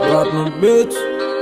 Platinum Beats.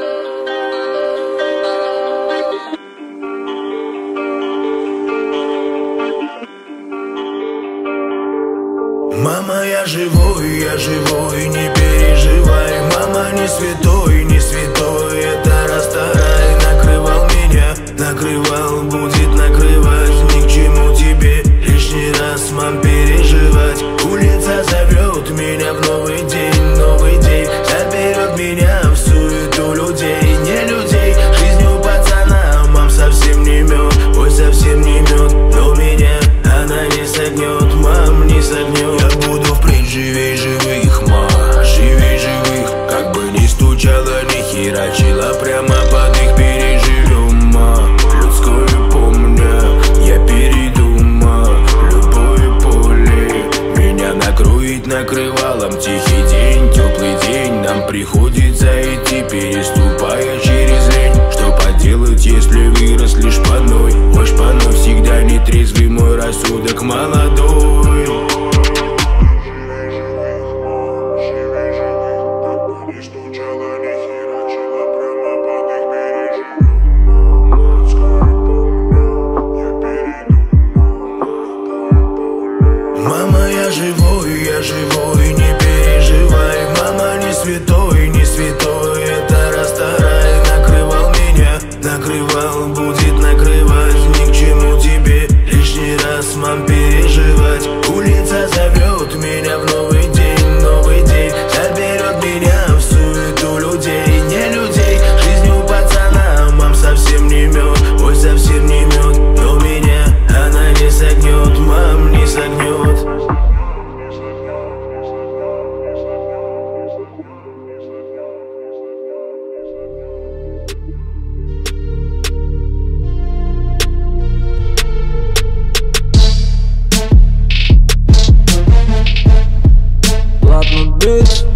Мама, я живой, не переживай. Мама, не святой, это Растарай. Накрывал меня, накрывал, будет накрывать. Ни к чему тебе лишний раз, мам, переживать. Улица зовет меня в новый день, заберет меня в суету людей, не людей. Жизнью пацана, мам, совсем не мед, ой, совсем не мед. Но меня она не согнет, мам, не согнет. Я буду впредь живей живых, ма, живей живых. Как бы ни стучала, ни херачила, прямо под их переживем, ма. Людское помня, я перейду, ма. Любое поле меня накроет накрывалом. Тихий день, теплый день, нам приходится идти, переступая через лень. Что поделать, если выросли шпаной? Ой, шпаной всегда нетрезвый мой рассудок молодой. Мама, я живой, не переживай. Мама, не святой, это Растарай. Накрывал меня, накрывал, будет накрывать. Ни к чему тебе лишний раз, мам, переживать. Улица зовет меня в новый день, заберет меня в суету людей, не людей. Жизнью пацана, мам, совсем не мед, ой, совсем не мед. Но меня она не согнет, мам, не согнет. Platinum Beats.